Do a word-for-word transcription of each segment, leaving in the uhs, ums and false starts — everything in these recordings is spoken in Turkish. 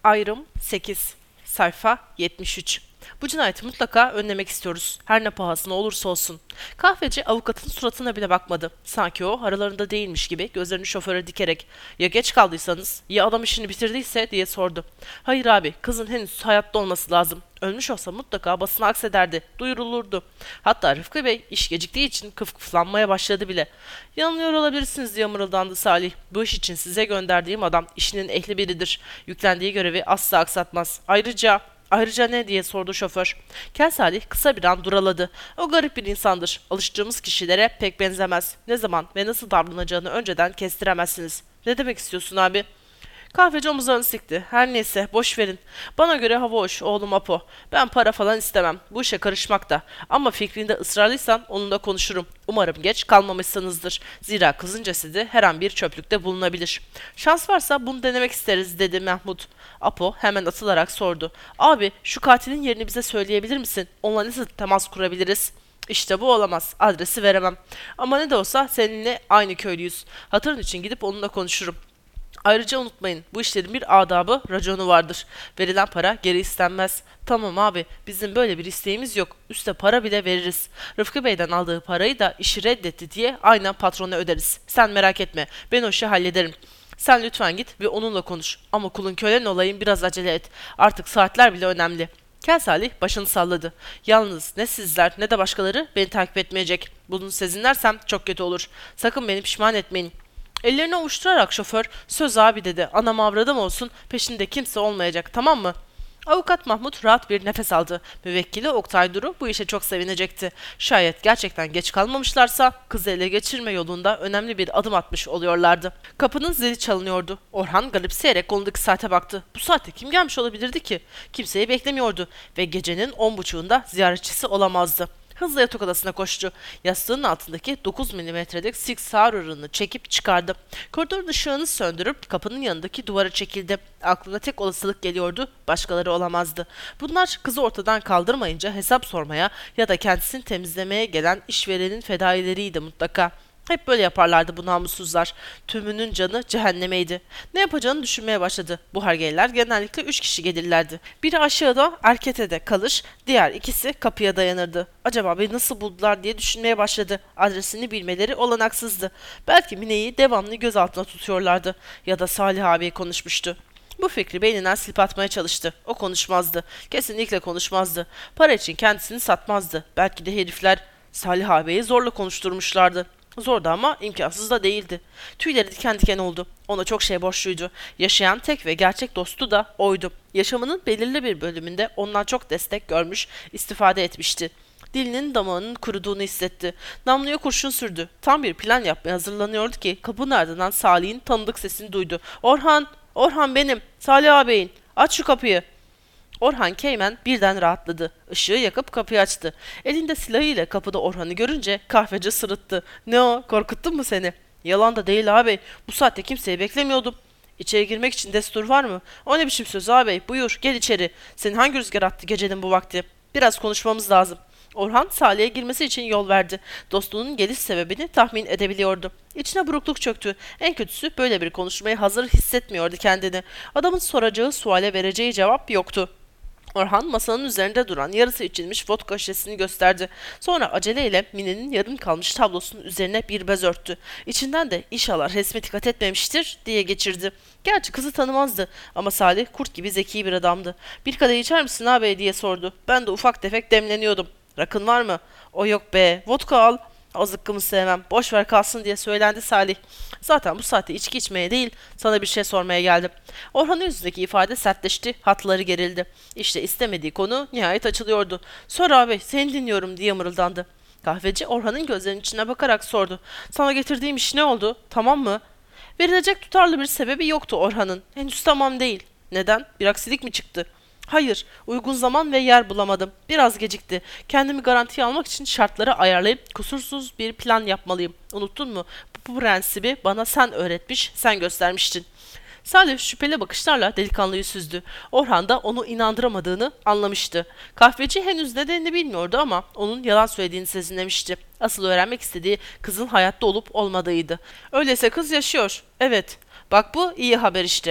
Ayrım sekiz. Sayfa yetmiş üç. Bu cinayeti mutlaka önlemek istiyoruz. Her ne pahasına olursa olsun. Kahveci avukatın suratına bile bakmadı. Sanki o aralarında değilmiş gibi gözlerini şoföre dikerek "Ya geç kaldıysanız, ya adam işini bitirdiyse?" diye sordu. "Hayır abi, kızın henüz hayatta olması lazım. Ölmüş olsa mutlaka basına aksederdi, duyurulurdu. Hatta Rıfkı Bey iş geciktiği için kıfkıflanmaya başladı bile." "Yanılıyor olabilirsiniz," diye mırıldandı Salih. "Bu iş için size gönderdiğim adam işinin ehli biridir. Yüklendiği görevi asla aksatmaz. Ayrıca..." "Ayrıca ne?" diye sordu şoför. Kel Salih kısa bir an duraladı. O garip bir insandır. Alıştığımız kişilere pek benzemez. Ne zaman ve nasıl davranacağını önceden kestiremezsiniz. "Ne demek istiyorsun abi?" Kahveci omuzlarını sikti. "Her neyse, boş verin. Bana göre hava hoş, oğlum Apo. Ben para falan istemem. Bu işe karışmak da. Ama fikrinde ısrarlıysan onunla konuşurum. Umarım geç kalmamışsınızdır. Zira kızın cesedi her an bir çöplükte bulunabilir. Şans varsa bunu denemek isteriz," dedi Mahmut. Apo hemen atılarak sordu. "Abi, şu katilin yerini bize söyleyebilir misin? Onunla nasıl temas kurabiliriz?" "İşte bu olamaz. Adresi veremem. Ama ne de olsa seninle aynı köylüyüz. Hatırın için gidip onunla konuşurum. Ayrıca unutmayın, bu işlerin bir adabı, raconu vardır. Verilen para geri istenmez." "Tamam abi, bizim böyle bir isteğimiz yok. Üste para bile veririz. Rıfkı Bey'den aldığı parayı da işi reddetti diye aynen patrona öderiz. Sen merak etme, ben o işi hallederim. Sen lütfen git ve onunla konuş. Ama kulun kölen olayım, biraz acele et. Artık saatler bile önemli." Kel Salih başını salladı. "Yalnız ne sizler ne de başkaları beni takip etmeyecek. Bunu sezinlersem çok kötü olur. Sakın beni pişman etmeyin." Ellerini ovuşturarak şoför "Söz abi," dedi. "Anam avradım olsun, peşinde kimse olmayacak, tamam mı?" Avukat Mahmut rahat bir nefes aldı. Müvekkili Oktay Duru bu işe çok sevinecekti. Şayet gerçekten geç kalmamışlarsa kızı ele geçirme yolunda önemli bir adım atmış oluyorlardı. Kapının zili çalınıyordu. Orhan garipseyerek kolundaki saate baktı. Bu saatte kim gelmiş olabilirdi ki? Kimseyi beklemiyordu ve gecenin on buçuğunda ziyaretçisi olamazdı. Hızla yatak odasına koştu. Yastığının altındaki dokuz milimetrelik Six Hour'ını çekip çıkardı. Koridorun ışığını söndürüp kapının yanındaki duvara çekildi. Aklına tek olasılık geliyordu, başkaları olamazdı. Bunlar kızı ortadan kaldırmayınca hesap sormaya ya da kendisini temizlemeye gelen işverenin fedaileriydi mutlaka. Hep böyle yaparlardı bu namussuzlar. Tümünün canı cehennemeydi. Ne yapacağını düşünmeye başladı. Bu hergeleler genellikle üç kişi gelirlerdi. Biri aşağıda Erkete'de kalır, diğer ikisi kapıya dayanırdı. Acaba beni nasıl buldular diye düşünmeye başladı. Adresini bilmeleri olanaksızdı. Belki Mine'yi devamlı gözaltına tutuyorlardı. Ya da Salih abi konuşmuştu. Bu fikri beyninden silip atmaya çalıştı. O konuşmazdı. Kesinlikle konuşmazdı. Para için kendisini satmazdı. Belki de herifler Salih abiyi zorla konuşturmuşlardı. Zordu ama imkansız da değildi. Tüyleri diken diken oldu. Ona çok şey borçluydu. Yaşayan tek ve gerçek dostu da oydu. Yaşamının belirli bir bölümünde ondan çok destek görmüş, istifade etmişti. Dilinin damağının kuruduğunu hissetti. Namluya kurşun sürdü. Tam bir plan yapmaya hazırlanıyordu ki kapının ardından Salih'in tanıdık sesini duydu. "Orhan! Orhan benim! Salih ağabeyin! Aç şu kapıyı!" Orhan Keymen birden rahatladı. Işığı yakıp kapıyı açtı. Elinde silahıyla kapıda Orhan'ı görünce kahveci sırıttı. "Ne o? Korkuttum mu seni?" "Yalan da değil ağabey. Bu saatte kimseyi beklemiyordum." "İçeri girmek için destur var mı?" "O ne biçim söz ağabey? Buyur gel içeri. Senin hangi rüzgar attı gecenin bu vakti? Biraz konuşmamız lazım." Orhan Salih'e girmesi için yol verdi. Dostluğunun geliş sebebini tahmin edebiliyordu. İçine burukluk çöktü. En kötüsü böyle bir konuşmaya hazır hissetmiyordu kendini. Adamın soracağı suale vereceği cevap yoktu. Orhan masanın üzerinde duran yarısı içilmiş vodka şişesini gösterdi. Sonra aceleyle Mine'nin yarım kalmış tablosunun üzerine bir bez örttü. İçinden de "İnşallah resme dikkat etmemiştir" diye geçirdi. Gerçi kızı tanımazdı ama Salih kurt gibi zeki bir adamdı. "Bir kadeh içer misin ağabey?" diye sordu. "Ben de ufak tefek demleniyordum." "Rakın var mı?" "O yok be, vodka al." "O zıkkımı sevmem, boş ver kalsın," diye söylendi Salih. "Zaten bu saatte içki içmeye değil, sana bir şey sormaya geldim." Orhan'ın yüzündeki ifade sertleşti, hatları gerildi. İşte istemediği konu nihayet açılıyordu. "Sor abi, seni dinliyorum," diye mırıldandı. Kahveci Orhan'ın gözlerinin içine bakarak sordu. "Sana getirdiğim iş ne oldu? Tamam mı?" Verilecek tutarlı bir sebebi yoktu Orhan'ın. Henüz tamam değil. Neden? Bir aksilik mi çıktı? "Hayır, uygun zaman ve yer bulamadım. Biraz gecikti. Kendimi garantiye almak için şartları ayarlayıp kusursuz bir plan yapmalıyım. Unuttun mu? Bu prensibi bana sen öğretmiş, sen göstermiştin." Salih şüpheli bakışlarla delikanlıyı süzdü. Orhan da onu inandıramadığını anlamıştı. Kahveci henüz nedenini bilmiyordu ama onun yalan söylediğini sezinlemişti. Asıl öğrenmek istediği kızın hayatta olup olmadığıydı. "Öyleyse kız yaşıyor." "Evet. Bak bu iyi haber işte."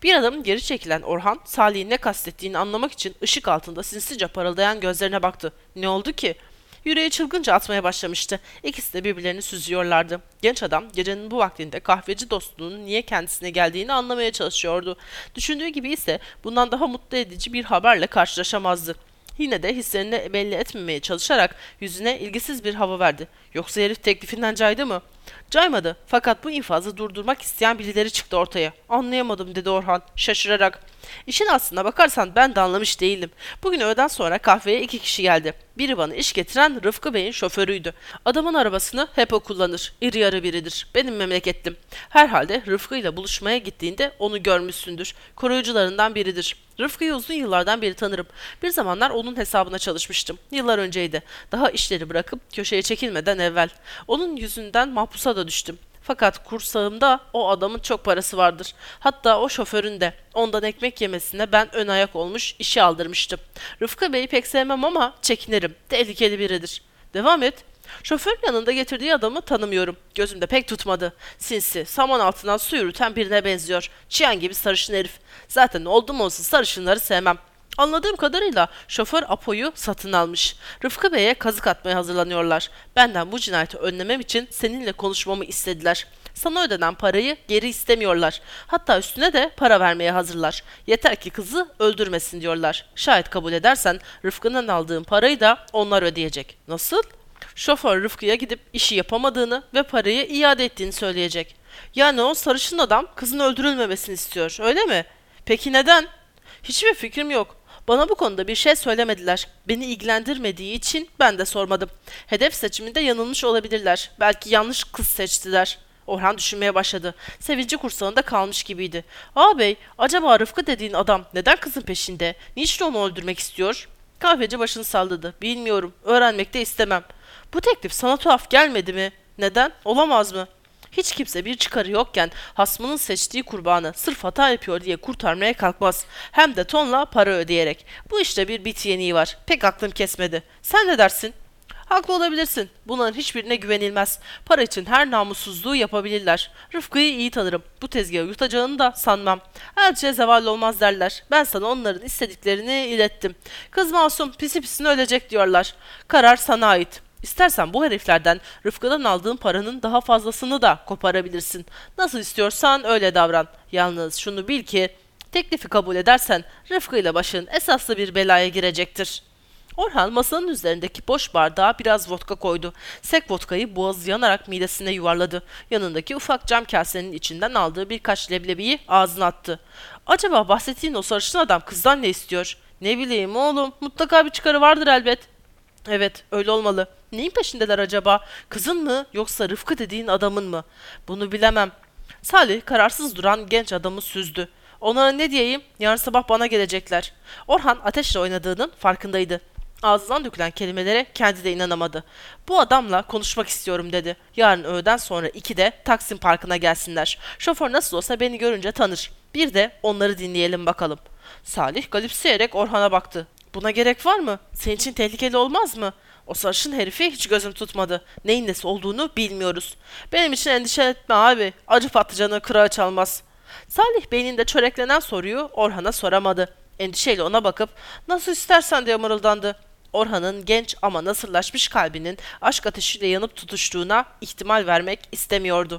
Bir adım geri çekilen Orhan, Salih'in ne kastettiğini anlamak için ışık altında sinsice parıldayan gözlerine baktı. Ne oldu ki? Yüreği çılgınca atmaya başlamıştı. İkisi de birbirlerini süzüyorlardı. Genç adam gecenin bu vaktinde kahveci dostluğunun niye kendisine geldiğini anlamaya çalışıyordu. Düşündüğü gibi ise bundan daha mutlu edici bir haberle karşılaşamazdı. Yine de hislerini belli etmemeye çalışarak yüzüne ilgisiz bir hava verdi. Yoksa herif teklifinden caydı mı? Caymadı, fakat bu infazı durdurmak isteyen birileri çıktı ortaya. Anlayamadım, dedi Orhan şaşırarak. İşin aslına bakarsan ben de anlamış değilim. Bugün öğleden sonra kahveye iki kişi geldi. Biri bana iş getiren Rıfkı Bey'in şoförüydü. Adamın arabasını hep o kullanır. İri yarı biridir. Benim memleketlim. Herhalde Rıfkı ile buluşmaya gittiğinde onu görmüşsündür. Koruyucularından biridir. Rıfkı'yı uzun yıllardan beri tanırım. Bir zamanlar onun hesabına çalışmıştım. Yıllar önceydi. Daha işleri bırakıp köşeye çekilmeden evvel. Onun yüzünden mahpusa da düştüm. Fakat kursağımda o adamın çok parası vardır. Hatta o şoförün de. Ondan ekmek yemesine ben ön ayak olmuş, işi aldırmıştım. Rıfkı Bey'i pek sevmem ama çekinirim. Tehlikeli biridir. Devam et. Şoför yanında getirdiği adamı tanımıyorum. Gözümde pek tutmadı. Sinsi, saman altından su yürüten birine benziyor. Çiyan gibi sarışın herif. Zaten oldum olsun sarışınları sevmem. Anladığım kadarıyla şoför Apo'yu satın almış. Rıfkı Bey'e kazık atmaya hazırlanıyorlar. Benden bu cinayeti önlemem için seninle konuşmamı istediler. Sana ödenen parayı geri istemiyorlar. Hatta üstüne de para vermeye hazırlar. Yeter ki kızı öldürmesin diyorlar. Şayet kabul edersen Rıfkı'nın aldığın parayı da onlar ödeyecek. Nasıl? Şoför Rıfkı'ya gidip işi yapamadığını ve parayı iade ettiğini söyleyecek. Yani o sarışın adam kızın öldürülmemesini istiyor, öyle mi? Peki neden? Hiçbir fikrim yok. Bana bu konuda bir şey söylemediler. Beni ilgilendirmediği için ben de sormadım. Hedef seçiminde yanılmış olabilirler. Belki yanlış kız seçtiler. Orhan düşünmeye başladı. Sevinci kursağında kalmış gibiydi. Ağabey, acaba Rıfkı dediğin adam neden kızın peşinde? Niçin onu öldürmek istiyor? Kahveci başını salladı. Bilmiyorum. Öğrenmek de istemem. Bu teklif sana tuhaf gelmedi mi? Neden? Olamaz mı? Hiç kimse bir çıkarı yokken hasmının seçtiği kurbanı sırf hata yapıyor diye kurtarmaya kalkmaz. Hem de tonla para ödeyerek. Bu işte bir bit yeniği var. Pek aklım kesmedi. Sen ne dersin? Haklı olabilirsin. Bunların hiçbirine güvenilmez. Para için her namussuzluğu yapabilirler. Rıfkı'yı iyi tanırım. Bu tezgahı yutacağını da sanmam. Elçiye zeval olmaz derler. Ben sana onların istediklerini ilettim. Kız masum, pisi pisine ölecek diyorlar. Karar sana ait. İstersen bu heriflerden Rıfkı'dan aldığın paranın daha fazlasını da koparabilirsin. Nasıl istiyorsan öyle davran. Yalnız şunu bil ki teklifi kabul edersen Rıfkı ile başın esaslı bir belaya girecektir. Orhan masanın üzerindeki boş bardağa biraz vodka koydu. Sek vodkayı boğazı yanarak midesine yuvarladı. Yanındaki ufak cam kasenin içinden aldığı birkaç leblebiyi ağzına attı. Acaba bahsettiğin o sarışın adam kızdan ne istiyor? Ne bileyim oğlum, mutlaka bir çıkarı vardır elbet. Evet, öyle olmalı. Neyin peşindeler acaba? Kızın mı yoksa Rıfkı dediğin adamın mı? Bunu bilemem. Salih kararsız duran genç adamı süzdü. Onlara ne diyeyim? Yarın sabah bana gelecekler. Orhan ateşle oynadığının farkındaydı. Ağzından dökülen kelimelere kendi de inanamadı. Bu adamla konuşmak istiyorum, dedi. Yarın öğleden sonra ikide Taksim Parkı'na gelsinler. Şoför nasıl olsa beni görünce tanır. Bir de onları dinleyelim bakalım. Salih garipseyerek Orhan'a baktı. Buna gerek var mı? Senin için tehlikeli olmaz mı? O sarışın herifi hiç gözüm tutmadı. Neyin nesi olduğunu bilmiyoruz. Benim için endişe etme abi. Acı patlıcanı kırağı çalmaz. Salih beyninde çöreklenen soruyu Orhan'a soramadı. Endişeyle ona bakıp nasıl istersen diye mırıldandı. Orhan'ın genç ama nasırlaşmış kalbinin aşk ateşiyle yanıp tutuştuğuna ihtimal vermek istemiyordu.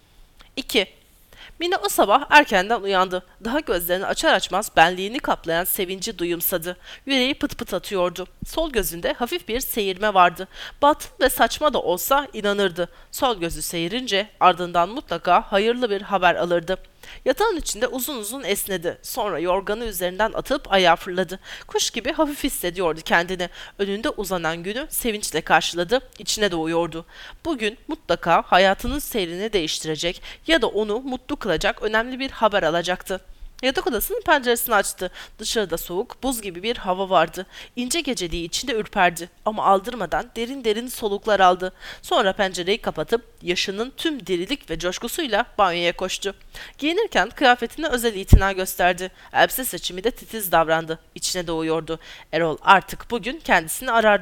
iki. Mine o sabah erkenden uyandı. Daha gözlerini açar açmaz benliğini kaplayan sevinci duyumsadı. Yüreği pıt pıt atıyordu. Sol gözünde hafif bir seyirme vardı. Batın ve saçma da olsa inanırdı. Sol gözü seyirince ardından mutlaka hayırlı bir haber alırdı. Yatağın içinde uzun uzun esnedi. Sonra yorganı üzerinden atıp ayağa fırladı. Kuş gibi hafif hissediyordu kendini. Önünde uzanan günü sevinçle karşıladı. İçine doğuyordu. Bugün mutlaka hayatının seyrini değiştirecek ya da onu mutlu kılacak önemli bir haber alacaktı. Yatak odasının penceresini açtı. Dışarıda soğuk, buz gibi bir hava vardı. İnce geceliği içinde ürperdi ama aldırmadan derin derin soluklar aldı. Sonra pencereyi kapatıp yaşının tüm dirilik ve coşkusuyla banyoya koştu. Giyinirken kıyafetine özel itina gösterdi. Elbise seçimi de titiz davrandı. İçine doğuyordu. Erol artık bugün kendisini arardı.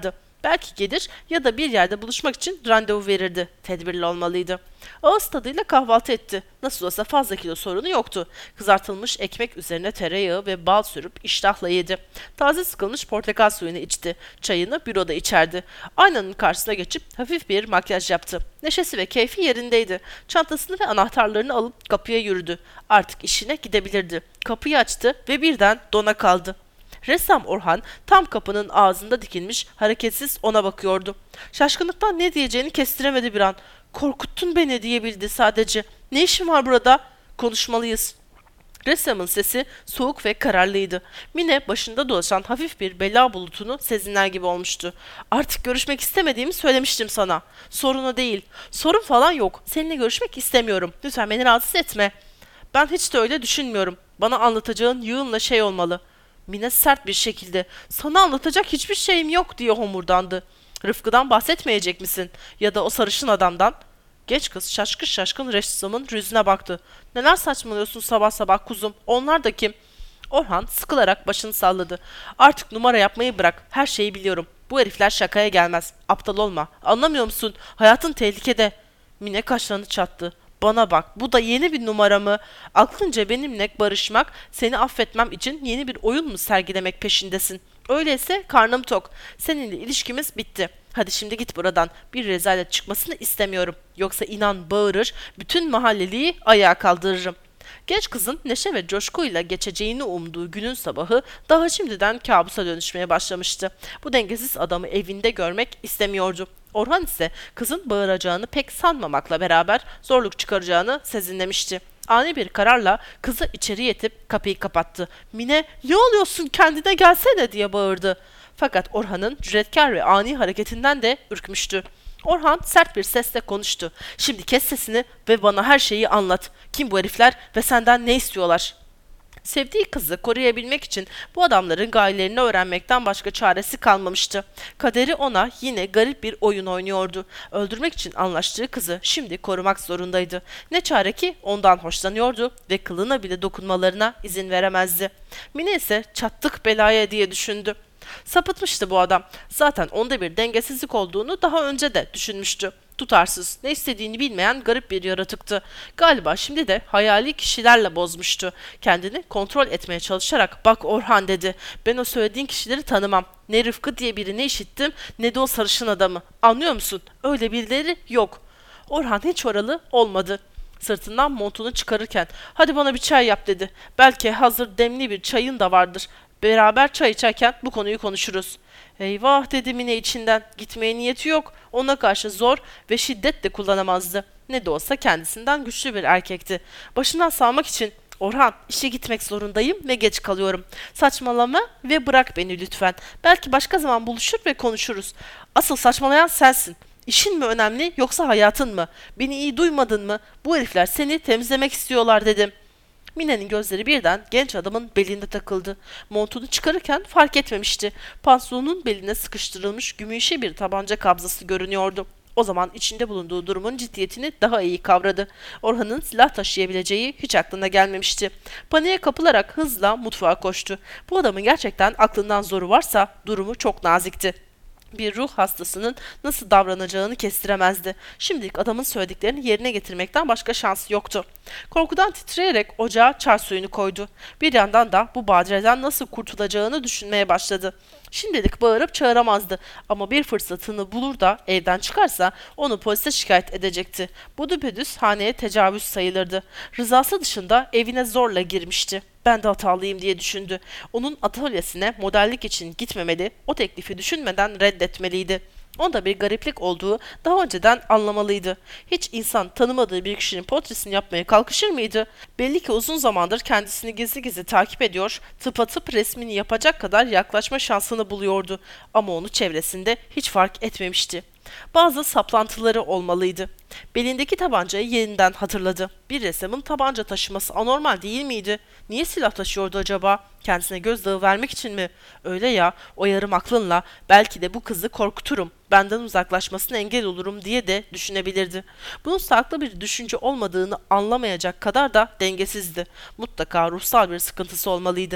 Belki gelir ya da bir yerde buluşmak için randevu verirdi. Tedbirli olmalıydı. Ağız tadıyla kahvaltı etti. Nasıl olsa fazla kilo sorunu yoktu. Kızartılmış ekmek üzerine tereyağı ve bal sürüp iştahla yedi. Taze sıkılmış portakal suyunu içti. Çayını büroda içerdi. Aynanın karşısına geçip hafif bir makyaj yaptı. Neşesi ve keyfi yerindeydi. Çantasını ve anahtarlarını alıp kapıya yürüdü. Artık işine gidebilirdi. Kapıyı açtı ve birden dona kaldı. Ressam Orhan tam kapının ağzında dikilmiş, hareketsiz ona bakıyordu. Şaşkınlıktan ne diyeceğini kestiremedi bir an. "Korkuttun beni," diyebildi sadece. "Ne işin var burada? Konuşmalıyız." Ressamın sesi soğuk ve kararlıydı. Mine başında dolaşan hafif bir bela bulutunu sezinler gibi olmuştu. "Artık görüşmek istemediğimi söylemiştim sana. Sorunu değil. Sorun falan yok. Seninle görüşmek istemiyorum. Lütfen beni rahatsız etme." "Ben hiç de öyle düşünmüyorum. Bana anlatacağın yığınla şey olmalı." Mine sert bir şekilde "Sana anlatacak hiçbir şeyim yok," diye homurdandı. "Rıfkı'dan bahsetmeyecek misin? Ya da o sarışın adamdan?" Genç kız şaşkın şaşkın ressamın yüzüne baktı. "Neler saçmalıyorsun sabah sabah kuzum? Onlar da kim?" Orhan sıkılarak başını salladı. "Artık numara yapmayı bırak. Her şeyi biliyorum. Bu herifler şakaya gelmez. Aptal olma. Anlamıyor musun? Hayatın tehlikede." Mine kaşlarını çattı. "Bana bak, bu da yeni bir numara mı? Aklınca benimle barışmak, seni affetmem için yeni bir oyun mu sergilemek peşindesin? Öyleyse karnım tok. Seninle ilişkimiz bitti. Hadi şimdi git buradan. Bir rezalet çıkmasını istemiyorum. Yoksa inan bağırır, bütün mahalleliyi ayağa kaldırırım." Genç kızın neşe ve coşkuyla geçeceğini umduğu günün sabahı daha şimdiden kabusa dönüşmeye başlamıştı. Bu dengesiz adamı evinde görmek istemiyordu. Orhan ise kızın bağıracağını pek sanmamakla beraber zorluk çıkaracağını sezinlemişti. Ani bir kararla kızı içeri yetip kapıyı kapattı. "Mine, ne oluyorsun, kendine gelsene," diye bağırdı. Fakat Orhan'ın cüretkar ve ani hareketinden de ürkmüştü. Orhan sert bir sesle konuştu. "Şimdi kes sesini ve bana her şeyi anlat. Kim bu herifler ve senden ne istiyorlar?" Sevdiği kızı koruyabilmek için bu adamların gayelerini öğrenmekten başka çaresi kalmamıştı. Kaderi ona yine garip bir oyun oynuyordu. Öldürmek için anlaştığı kızı şimdi korumak zorundaydı. Ne çare ki ondan hoşlanıyordu ve kılına bile dokunmalarına izin veremezdi. Mine ise "Çattık belaya," diye düşündü. Sapıtmıştı bu adam. Zaten onda bir dengesizlik olduğunu daha önce de düşünmüştü. Tutarsız, ne istediğini bilmeyen garip bir yaratıktı. Galiba şimdi de hayali kişilerle bozmuştu. Kendini kontrol etmeye çalışarak "Bak Orhan," dedi. "Ben o söylediğin kişileri tanımam. Ne Rıfkı diye birini işittim, ne de o sarışın adamı. Anlıyor musun? Öyle birileri yok." Orhan hiç oralı olmadı. Sırtından montunu çıkarırken "Hadi bana bir çay yap," dedi. "Belki hazır demli bir çayın da vardır. Beraber çay içerken bu konuyu konuşuruz." "Eyvah," dedi Mine içinden. Gitmeye niyeti yok. Ona karşı zor ve şiddet de kullanamazdı. Ne de olsa kendisinden güçlü bir erkekti. Başından salmak için "Orhan, işe gitmek zorundayım ve geç kalıyorum. Saçmalama ve bırak beni lütfen. Belki başka zaman buluşur ve konuşuruz. Asıl saçmalayan sensin. İşin mi önemli yoksa hayatın mı? Beni iyi duymadın mı? Bu herifler seni temizlemek istiyorlar," dedim. Mine'nin gözleri birden genç adamın belinde takıldı. Montunu çıkarırken fark etmemişti. Pantolonun beline sıkıştırılmış gümüşe bir tabanca kabzası görünüyordu. O zaman içinde bulunduğu durumun ciddiyetini daha iyi kavradı. Orhan'ın silah taşıyabileceği hiç aklına gelmemişti. Paniğe kapılarak hızla mutfağa koştu. Bu adamın gerçekten aklından zoru varsa durumu çok nazikti. Bir ruh hastasının nasıl davranacağını kestiremezdi. Şimdilik adamın söylediklerini yerine getirmekten başka şansı yoktu. Korkudan titreyerek ocağa çay suyunu koydu. Bir yandan da bu badireden nasıl kurtulacağını düşünmeye başladı. Şimdilik bağırıp çağıramazdı ama bir fırsatını bulur da evden çıkarsa onu polise şikayet edecekti. Bu düpedüz haneye tecavüz sayılırdı. Rızası dışında evine zorla girmişti. "Ben de hatalıyım," diye düşündü. Onun atölyesine modellik için gitmemeli, o teklifi düşünmeden reddetmeliydi. Onda bir gariplik olduğu daha önceden anlamalıydı. Hiç insan tanımadığı bir kişinin portresini yapmaya kalkışır mıydı? Belli ki uzun zamandır kendisini gizli gizli takip ediyor, tıpatıp resmini yapacak kadar yaklaşma şansını buluyordu. Ama onu çevresinde hiç fark etmemişti. Bazı saplantıları olmalıydı. Belindeki tabancayı yeniden hatırladı. Bir ressamın tabanca taşıması anormal değil miydi? Niye silah taşıyordu acaba? Kendisine gözdağı vermek için mi? Öyle ya, o yarım aklınla belki de bu kızı korkuturum, benden uzaklaşmasına engel olurum diye de düşünebilirdi. Bunun sağlıklı bir düşünce olmadığını anlamayacak kadar da dengesizdi. Mutlaka ruhsal bir sıkıntısı olmalıydı.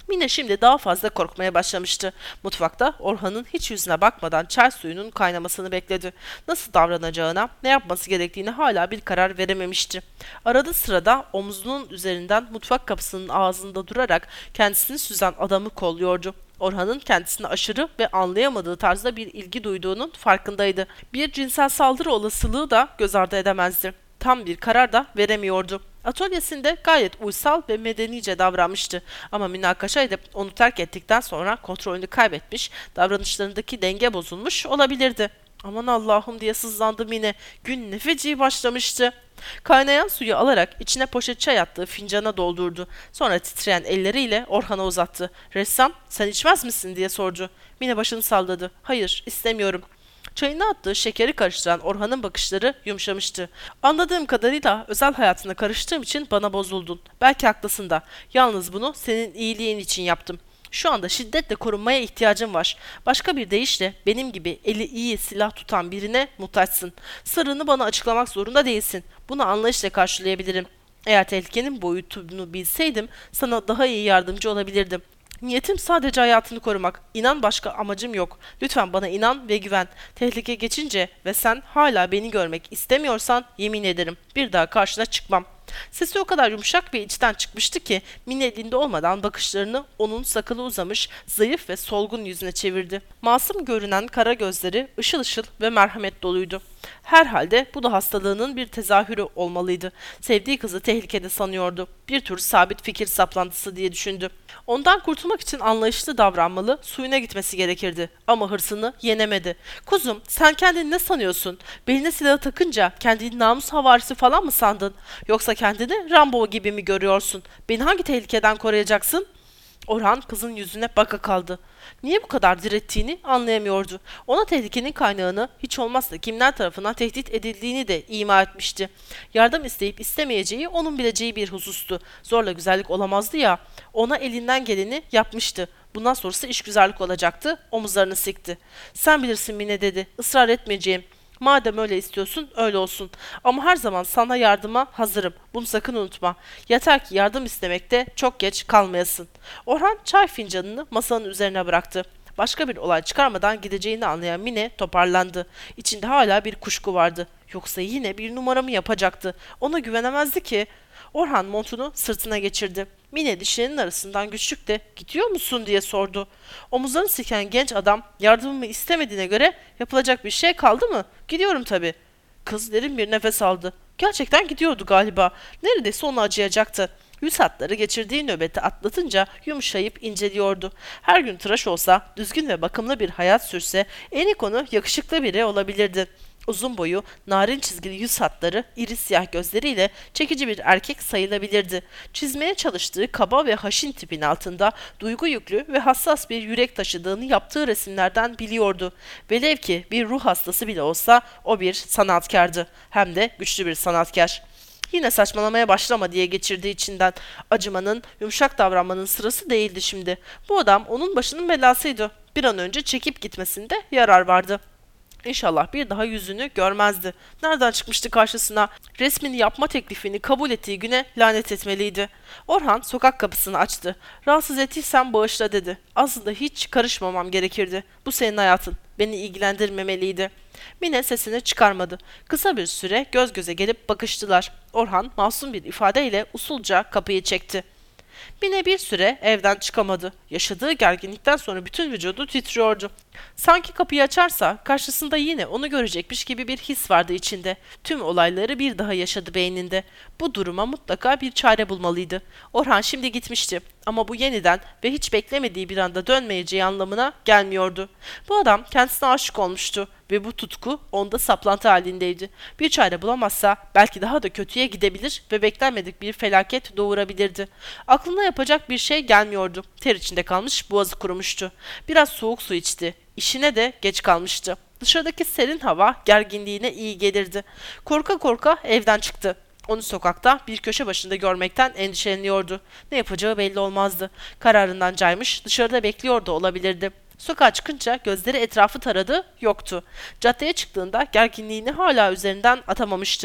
Mine şimdi daha fazla korkmaya başlamıştı. Mutfakta Orhan'ın hiç yüzüne bakmadan çay suyunun kaynamasını bekledi. Nasıl davranacağına, ne yapması gerektiğine hala bir karar verememişti. Arada sırada omzunun üzerinden mutfak kapısının ağzında durarak kendisini süzen adamı kolluyordu. Orhan'ın kendisine aşırı ve anlayamadığı tarzda bir ilgi duyduğunun farkındaydı. Bir cinsel saldırı olasılığı da göz ardı edemezdi. Tam bir karar da veremiyordu. Atölyesinde gayet uysal ve medenice davranmıştı. Ama münakaşa edip onu terk ettikten sonra kontrolünü kaybetmiş, davranışlarındaki denge bozulmuş olabilirdi. Aman Allah'ım diye sızlandı Mine. Gün ne feci başlamıştı. Kaynayan suyu alarak içine poşet çay attığı fincana doldurdu. Sonra titreyen elleriyle Orhan'a uzattı. Ressam, sen içmez misin diye sordu. Mine başını salladı. Hayır, istemiyorum. Çayına attığı şekeri karıştıran Orhan'ın bakışları yumuşamıştı. Anladığım kadarıyla özel hayatına karıştığım için bana bozuldun. Belki haklısın da. Yalnız bunu senin iyiliğin için yaptım. Şu anda şiddetle korunmaya ihtiyacım var. Başka bir deyişle benim gibi eli iyi silah tutan birine muhtaçsın. Sırrını bana açıklamak zorunda değilsin. Bunu anlayışla karşılayabilirim. Eğer tehlikenin boyutunu bilseydim sana daha iyi yardımcı olabilirdim. Niyetim sadece hayatını korumak. İnan başka amacım yok. Lütfen bana inan ve güven. Tehlike geçince ve sen hala beni görmek istemiyorsan yemin ederim bir daha karşına çıkmam. Sesi o kadar yumuşak ve içten çıkmıştı ki Mine elinde olmadan bakışlarını onun sakalı uzamış, zayıf ve solgun yüzüne çevirdi. Masum görünen kara gözleri ışıl ışıl ve merhamet doluydu. Herhalde bu da hastalığının bir tezahürü olmalıydı. Sevdiği kızı tehlikede sanıyordu. Bir tür sabit fikir saplantısı diye düşündü. Ondan kurtulmak için anlayışlı davranmalı, suyuna gitmesi gerekirdi. Ama hırsını yenemedi. Kuzum, sen kendini ne sanıyorsun? Beline silahı takınca kendini namus havarisi falan mı sandın? Yoksa kendini Rambo gibi mi görüyorsun? Beni hangi tehlikeden koruyacaksın? Orhan kızın yüzüne baka kaldı. Niye bu kadar direttiğini anlayamıyordu. Ona tehlikenin kaynağını hiç olmazsa kimler tarafından tehdit edildiğini de ima etmişti. Yardım isteyip istemeyeceği onun bileceği bir husustu. Zorla güzellik olamazdı ya. Ona elinden geleni yapmıştı. Bundan sonrası işgüzarlık olacaktı. Omuzlarını sikti. Sen bilirsin Mine dedi. Israr etmeyeceğim. Madem öyle istiyorsun öyle olsun. Ama her zaman sana yardıma hazırım. Bunu sakın unutma. Yeter ki yardım istemekte çok geç kalmayasın. Orhan çay fincanını masanın üzerine bıraktı. Başka bir olay çıkarmadan gideceğini anlayan Mine toparlandı. İçinde hala bir kuşku vardı. Yoksa yine bir numaramı yapacaktı. Ona güvenemezdi ki. Orhan montunu sırtına geçirdi. Mine dişlerinin arasından güçlükle gidiyor musun diye sordu. Omuzlarını siken genç adam yardımımı istemediğine göre yapılacak bir şey kaldı mı? Gidiyorum tabii. Kız derin bir nefes aldı. Gerçekten gidiyordu galiba. Neredeyse onu acıyacaktı. Yüz hatları geçirdiği nöbeti atlatınca yumuşayıp inceliyordu. Her gün tıraş olsa, düzgün ve bakımlı bir hayat sürse Eniko'nu yakışıklı biri olabilirdi. Uzun boyu, narin çizgili yüz hatları, iri siyah gözleriyle çekici bir erkek sayılabilirdi. Çizmeye çalıştığı kaba ve haşin tipin altında duygu yüklü ve hassas bir yürek taşıdığını yaptığı resimlerden biliyordu. Velev ki bir ruh hastası bile olsa o bir sanatkardı. Hem de güçlü bir sanatkar. Yine saçmalamaya başlama diye geçirdiği içinden acımanın, yumuşak davranmanın sırası değildi şimdi. Bu adam onun başının belasıydı. Bir an önce çekip gitmesinde yarar vardı. İnşallah bir daha yüzünü görmezdi. Nereden çıkmıştı karşısına? Resmini yapma teklifini kabul ettiği güne lanet etmeliydi. Orhan sokak kapısını açtı. Rahatsız ettiysem bağışla dedi. Aslında hiç karışmamam gerekirdi. Bu senin hayatın. Beni ilgilendirmemeliydi. Mine sesini çıkarmadı. Kısa bir süre göz göze gelip bakıştılar. Orhan masum bir ifadeyle usulca kapıyı çekti. Mine bir süre evden çıkamadı. Yaşadığı gerginlikten sonra bütün vücudu titriyordu. Sanki kapıyı açarsa karşısında yine onu görecekmiş gibi bir his vardı içinde. Tüm olayları bir daha yaşadı beyninde. Bu duruma mutlaka bir çare bulmalıydı. Orhan şimdi gitmişti ama bu yeniden ve hiç beklemediği bir anda dönmeyeceği anlamına gelmiyordu. Bu adam kendisine aşık olmuştu ve bu tutku onda saplantı halindeydi. Bir çare bulamazsa belki daha da kötüye gidebilir ve beklenmedik bir felaket doğurabilirdi. Aklına yapacak bir şey gelmiyordu. Ter içinde kalmış, boğazı kurumuştu. Biraz soğuk su içti. İşine de geç kalmıştı. Dışarıdaki serin hava gerginliğine iyi gelirdi. Korka korka evden çıktı. Onu sokakta bir köşe başında görmekten endişeleniyordu. Ne yapacağı belli olmazdı. Kararından caymış, dışarıda bekliyor da olabilirdi. Sokağa çıkınca gözleri etrafı taradı, yoktu. Caddeye çıktığında gerginliğini hala üzerinden atamamıştı.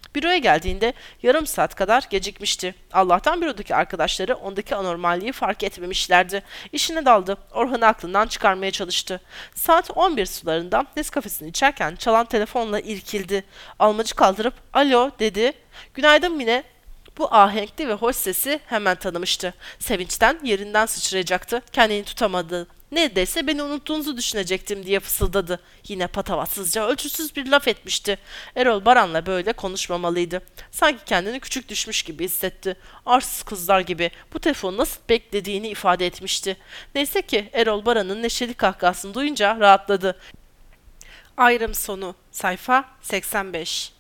Büroya geldiğinde yarım saat kadar gecikmişti. Allah'tan bürodaki arkadaşları ondaki anormalliği fark etmemişlerdi. İşine daldı. Orhan'ı aklından çıkarmaya çalıştı. Saat on bir sularında Nescafe'sini içerken çalan telefonla irkildi. Almacı kaldırıp "Alo" dedi. "Günaydın Mine." Bu ahenkli ve hoş sesi hemen tanımıştı. Sevinçten yerinden sıçrayacaktı. Kendini tutamadı. "Neredeyse beni unuttuğunuzu düşünecektim" diye fısıldadı. Yine patavatsızca ölçüsüz bir laf etmişti. Erol Baran'la böyle konuşmamalıydı. Sanki kendini küçük düşmüş gibi hissetti. Arsız kızlar gibi bu telefonu nasıl beklediğini ifade etmişti. Neyse ki Erol Baran'ın neşeli kahkahasını duyunca rahatladı. Ayrım sonu. Sayfa seksen beş.